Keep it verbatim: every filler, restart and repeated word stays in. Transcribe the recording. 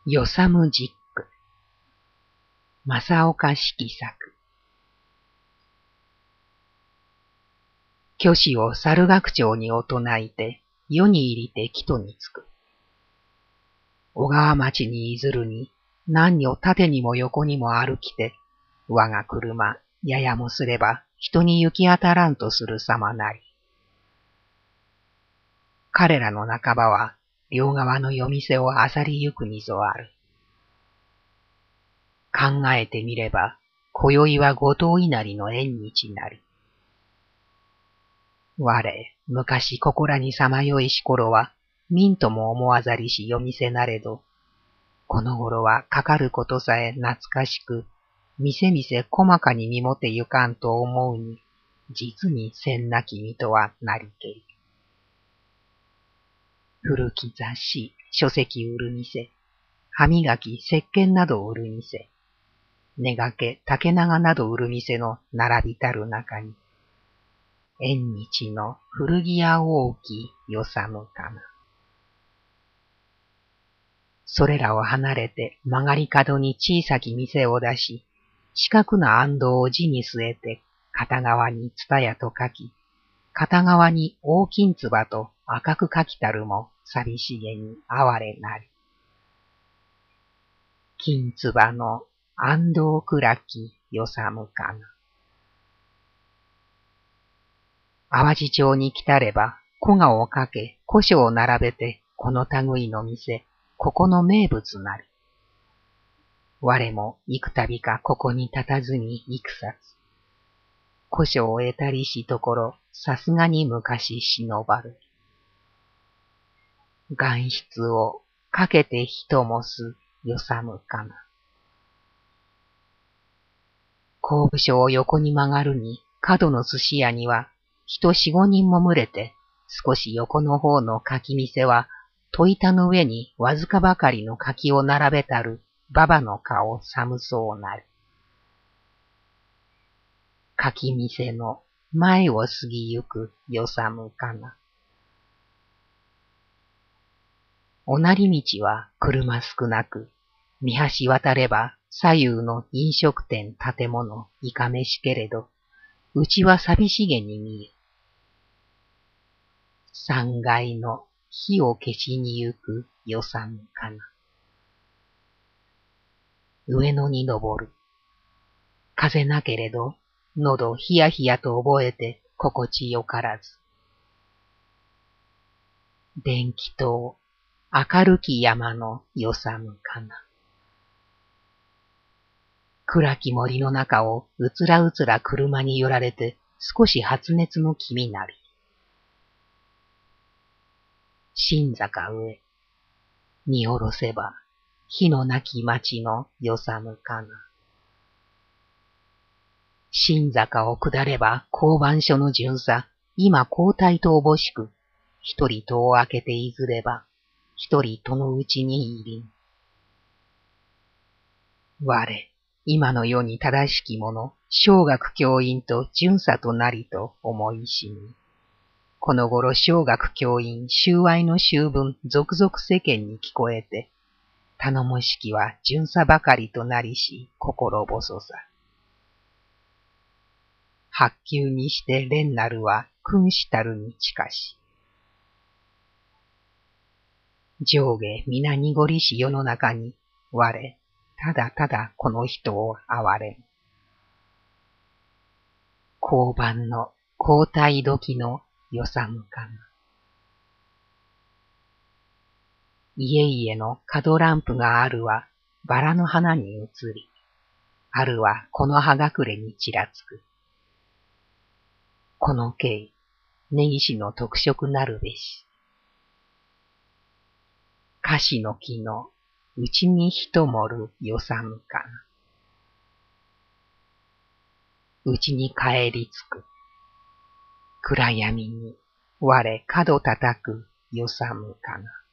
よさむじっく、正岡子規作。虚子を猿楽町におとないて、世に入りて木戸につく。小川町にいずるに、何女縦にも横にも歩きて、我が車、ややもすれば人に行き当たらんとするさまなり。彼らの半ばは、両側の夜店をあさりゆくにぞある。考えてみれば、今宵は五島稲荷の縁日なり。我、昔ここらにさまよいし頃は、民とも思わざりし夜店なれど、この頃はかかることさえ懐かしく、店々細かに見もてゆかんと思うに、実に千なき身とはなりけり。古き雑誌、書籍売る店、歯磨き、石鹸など売る店、根掛け、竹長など売る店の並びたる中に、縁日の古着屋大きよさむかな。それらを離れて曲がり角に小さき店を出し、四角な暗道を地に据えて、片側に蔦屋と書き、片側に大金唾と赤く書きたるも寂しげに哀れなり。金唾の暗道暗きよさむかな。淡路町に来たれば、古画をかけ、古書を並べて、この類の店、ここの名物なり。我も幾度かここに立たずに幾冊。古書を得たりしところ、さすがに昔忍ばる。岩筆をかけて人もすよさむかな。後部所を横に曲がるに、角の寿司屋には、人四五人も群れて、少し横の方の柿店は、戸板の上にわずかばかりの柿を並べたる、馬場の顔寒そうなる。柿店の前を過ぎゆくよさむかな。おなり道は車少なく、見橋渡れば左右の飲食店建物いかめしけれど、うちは寂しげに見え。三階の火を消しにゆくよさむかな。上野に登る。風なけれど、喉ひやひやと覚えて心地よからず。電気灯、明るき山のよさむかな。暗き森の中をうつらうつら車に揺られて少し発熱の気味なり。新坂上、見下ろせば火のなき町のよさむかな。新坂を下れば交番所の巡査、今交代とおぼしく、一人戸を開けていずれば、一人戸のうちにいりん。我、今の世に正しきもの、小学教員と巡査となりと思いしみ。この頃小学教員、収賄の習文、続々世間に聞こえて、頼もしきは巡査ばかりとなりし、心細さ。八級にして連なるは君子たるに近し。上下皆濁りし世の中に、我、ただただこの人を憐れん。交番の交代時のよさむかな。家々の角ランプがあるはバラの花に映り、あるはこの葉隠れにちらつく。この径、根岸の特色なるべし。菓子の木のうちに人もるよさむかな。うちに帰りつく。暗闇に我角叩くよさむかな。